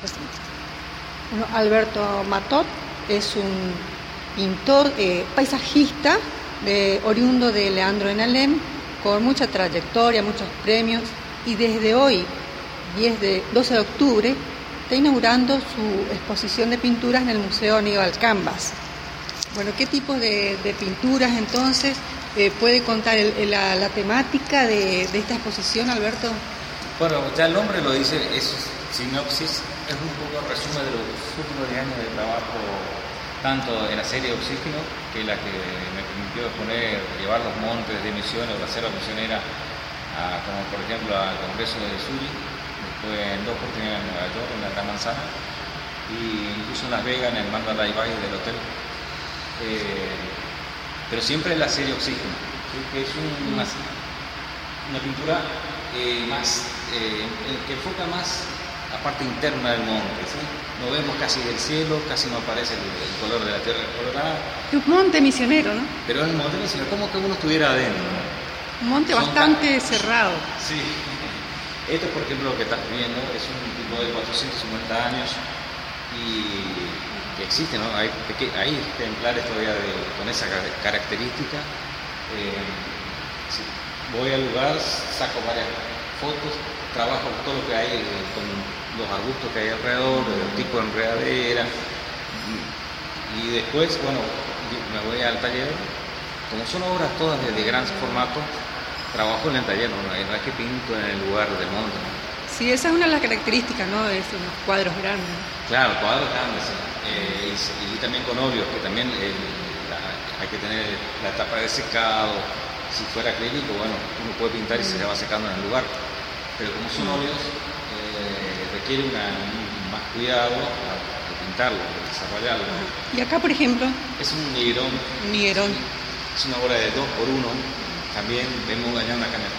Bueno, Alberto Matot es un pintor paisajista oriundo de Leandro en Alem, con mucha trayectoria, muchos premios, y desde hoy, 12 de octubre, está inaugurando su exposición de pinturas en el Museo Aníbal Cambas. Bueno, ¿qué tipo de pinturas entonces puede contar la temática de esta exposición, Alberto? Bueno, ya el nombre lo dice, es sinopsis, es un poco resumen de los últimos 10 años de trabajo, tanto en la serie Oxígeno, que es la que me permitió llevar los montes de Misiones o la selva misionera, como por ejemplo al Congreso de Zurich, después en 2 oportunidades en Nueva York, en la Gran Manzana, y incluso en Las Vegas, en el Mandalay Bay del hotel. Pero siempre en la serie Oxígeno, ¿sí? Que es una pintura que enfoca más la parte interna del monte, ¿sí? No vemos casi del cielo, casi no aparece el color de la tierra colorada. Un monte misionero, ¿no? Pero es un monte misionero, como que uno estuviera adentro, ¿no? Un monte bastante cerrado. Sí. Esto, por ejemplo, lo que estás viendo es un tipo de 450 años y que existe, ¿no? Hay ejemplares todavía con esa característica. Si voy al lugar, saco varias fotos, trabajo todo lo que hay con los arbustos que hay alrededor, el tipo de enredadera, y después, bueno, me voy al taller. Como son obras todas de gran formato, trabajo en el taller, no es que pinto en el lugar del monte, ¿no? Sí, esa es una de las características, ¿no? De esos cuadros grandes. Claro, cuadros grandes, sí. Y también con óleos, que también hay que tener la etapa de secado. Si fuera acrílico, bueno, uno puede pintar y se va secando en el lugar. Pero como son óleos, requiere más cuidado al pintarlo, al desarrollarlo. Y acá, por ejemplo, es un niguerón. Es una obra de 2x1. También vemos allá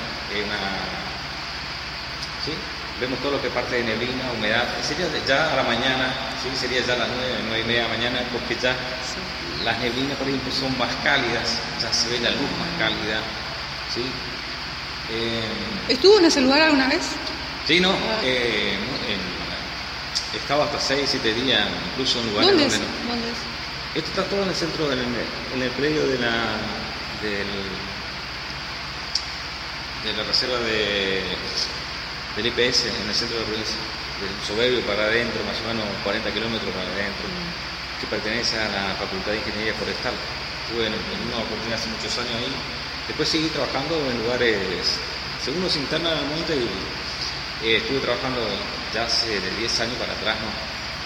¿sí? Vemos todo lo que parte de neblina, humedad. Sería ya a la mañana, ¿sí? Sería ya a las 9:30 de la mañana, porque ya las neblinas, por ejemplo, son más cálidas, ya se ve la luz más cálida, ¿sí? ¿Estuvo en ese lugar alguna vez? Sí, no. Estaba hasta 6-7 días, incluso en lugares ¿Dónde donde es? no. ¿Dónde es? Esto está todo en el centro, en el predio de la reserva del IPS, en el centro de provincia, del Soberbio para adentro, más o menos 40 kilómetros para adentro, que pertenece a la Facultad de Ingeniería Forestal. Estuve en una oportunidad hace muchos años ahí. Después seguí trabajando en lugares, según uno se interna en el monte, y estuve trabajando ya hace de 10 años para atrás, ¿no?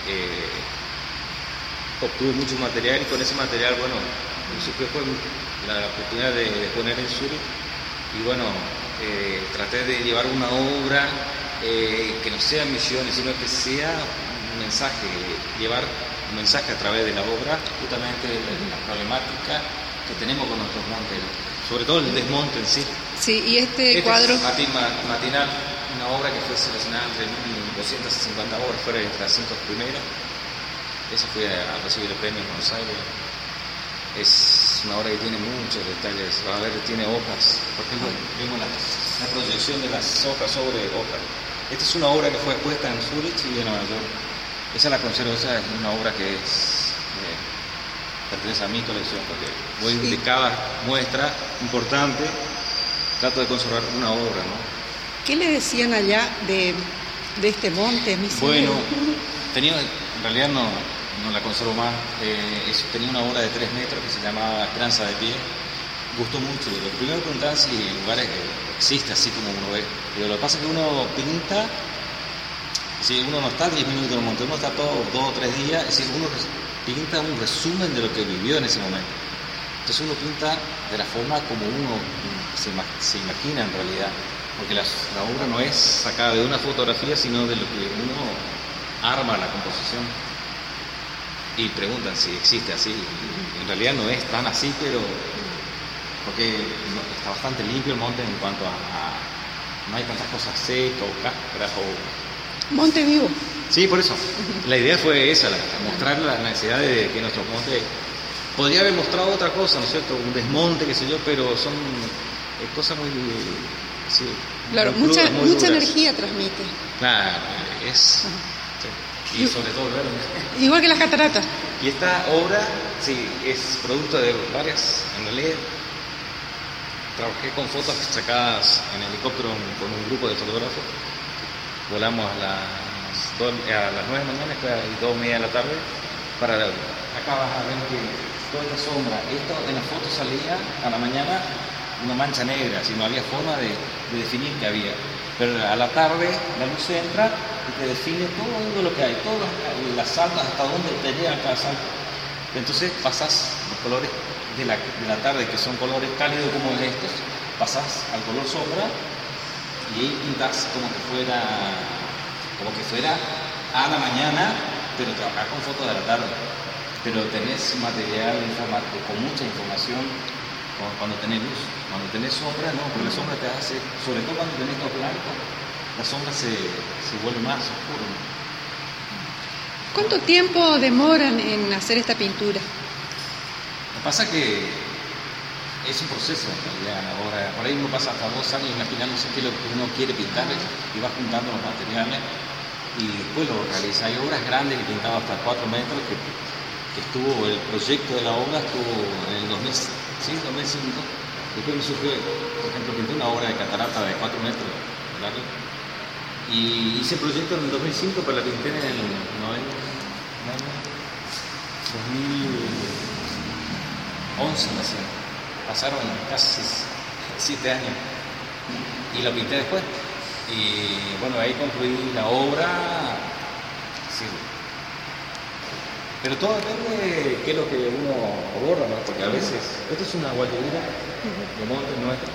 Obtuve mucho material, y con ese material, bueno, fue la oportunidad de poner en Zurich, y bueno, traté de llevar una obra que no sea misiones, sino que sea un mensaje, llevar un mensaje a través de la obra, justamente de la problemática que tenemos con nuestros montes, sobre todo el desmonte en sí. Sí, y este cuadro... Es Matinal, una obra que fue seleccionada entre 1.250 obras, fuera de las 5 primeras. Esa fue a recibir el premio en Buenos Aires. Es una obra que tiene muchos detalles. Va a ver, tiene hojas. Por ejemplo, vimos la proyección de las hojas sobre hojas. Esta es una obra que fue expuesta en Zurich y en Nueva York. Esa la considero, esa es una obra que pertenece a mi colección, porque voy de cada muestra importante, trato de conservar una obra, ¿no? ¿Qué le decían allá de este monte misionero? Bueno, en realidad no la conservo más. Tenía una obra de 3 metros que se llamaba Esperanza de Pie. Gustó mucho. Lo primero preguntaban si en lugares existe así como uno ve. Pero lo que pasa es que uno pinta, si uno no está 10 minutos en el monte, uno está todo 2 o 3 días, es decir, uno pinta un resumen de lo que vivió en ese momento. Entonces uno pinta de la forma como uno se imagina en realidad, porque la obra no es sacada de una fotografía, sino de lo que uno arma la composición. Y preguntan si existe así. En realidad no es tan así, pero porque está bastante limpio el monte en cuanto a no hay tantas cosas secas o cáscaras o... Monte vivo. Sí, por eso. La idea fue esa, mostrar la necesidad de que nuestros montes... Podría haber mostrado otra cosa, ¿no es cierto? Un desmonte, qué sé yo, pero son cosas muy... Sí, claro, muy crudas, mucha duras. energía transmite. Claro, es... Sí. y sobre todo el verde. Igual que las cataratas. Y esta obra, sí, es producto de varias, en realidad. Trabajé con fotos sacadas en helicóptero con un grupo de fotógrafos. Volamos a las 9 de la mañana y 2:30 de la tarde. Acá vas a ver que toda esta sombra, esto en la foto salía a la mañana una mancha negra, si no había forma de definir qué había. Pero a la tarde la luz entra y te define todo lo que hay, todas las altas, hasta dónde te llega cada salto. Entonces pasas los colores de la tarde, que son colores cálidos como estos, pasas al color sombra y ahí pintas como que fuera a la mañana, pero trabajar con fotos de la tarde. Pero tenés material con mucha información cuando tenés luz. Cuando tenés sombra, no, porque la sombra te hace, sobre todo cuando tenés todo blanco, la sombra se vuelve más oscura. ¿Cuánto tiempo demoran en hacer esta pintura? Lo que pasa es que es un proceso en realidad. Ahora, por ahí uno pasa hasta 2 años imaginándose qué es lo que uno quiere pintar y va juntando los materiales y después lo realiza. Hay obras grandes que pintaba hasta 4 metros que estuvo, el proyecto de la obra estuvo en el 2005. Después me surgió, por ejemplo, pinté una obra de catarata de 4 metros largo y hice el proyecto en el 2005, pero la pinté en el 2011 recién. Pasaron casi 7 años y la pinté después. Y bueno, ahí concluí la obra. Sí. Pero todo depende de qué es lo que uno aborda, ¿no? Porque a veces, esto es una guayubira de monte nuestro,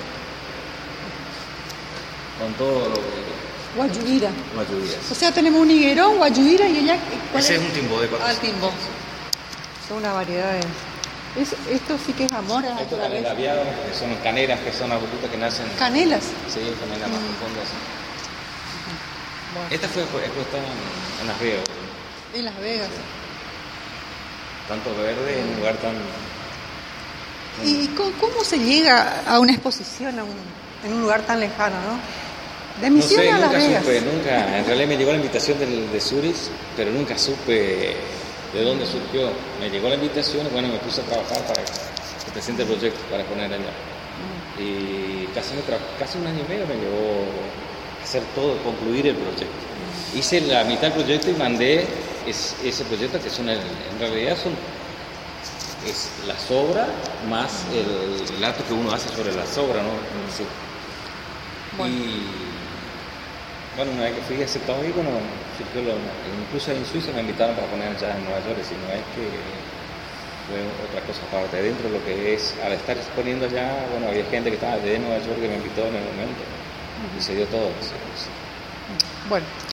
con todo lo que... Guayubira. Guayubiras. O sea, tenemos un higuerón, guayubira y ella... Ese es un timbó de 400. Ah, timbó. Son una variedad de... Esto sí que es amor. Esto es canela aviado, que son canelas, que son arbustos que nacen... ¿Canelas? Sí, canelas más profundas. Bueno. Esta fue expuesta en Las Vegas. En Las Vegas. Tanto verde en un lugar tan... ¿Y cómo se llega a una exposición en un lugar tan lejano, no? De Misiones a Las Vegas. Nunca, en realidad me llegó la invitación de Zurich, pero nunca supe de dónde surgió. Me llegó la invitación y bueno, me puse a trabajar para que presente el proyecto, para poner allá. Y casi un año y medio me llevó a hacer todo, concluir el proyecto. Hice la mitad del proyecto y mandé ese proyecto que son en realidad es la sobra más el acto que uno hace sobre la sobra, ¿no? Sí. Bueno. Y bueno, una vez que fui aceptado ahí, bueno, incluso en Suiza me invitaron para poner ya en Nueva York, y si no es que fue otra cosa aparte. Dentro de lo que es, al estar exponiendo allá, bueno, había gente que estaba de Nueva York que me invitó en el momento y se dio todo. Sí. Bueno,